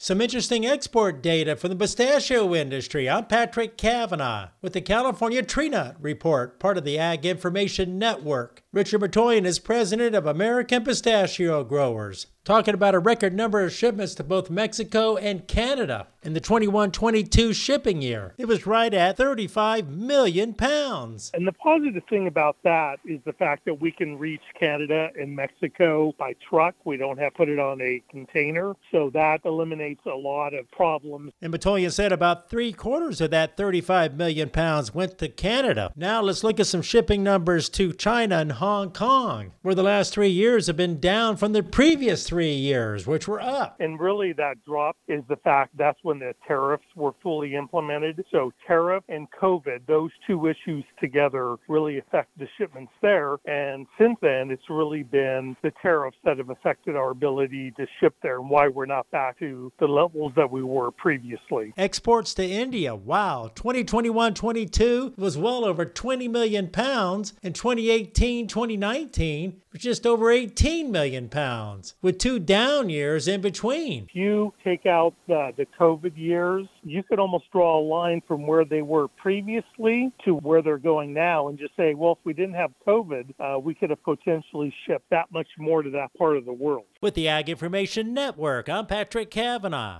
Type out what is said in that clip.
Some interesting export data from the pistachio industry. I'm Patrick Cavanaugh with the California Tree Nut Report, part of the Ag Information Network. Richard Matoyan is president of American Pistachio Growers, talking about a record number of shipments to both Mexico and Canada in the 21-22 shipping year. It was right at 35 million pounds. And the positive thing about that is the fact that we can reach Canada and Mexico by truck. We don't have to put it on a container, so that eliminates a lot of problems. And Matoyan said about 3/4 of that 35 million pounds went to Canada. Now let's look at some shipping numbers to China and Hong Kong, where the last 3 years have been down from the previous 3 years, which were up. And really that drop is the fact that's when the tariffs were fully implemented. So tariff and COVID, those two issues together really affect the shipments there. And since then, it's really been the tariffs that have affected our ability to ship there and why we're not back to the levels that we were previously. Exports to India, wow, 2021-22 was well over 20 million pounds. In 2018-2019, was just over 18 million pounds, with 2 down years in between. If you take out the COVID years, you could almost draw a line from where they were previously to where they're going now and just say, well, if we didn't have COVID, we could have potentially shipped that much more to that part of the world. With the Ag Information Network, I'm Patrick Cavanaugh.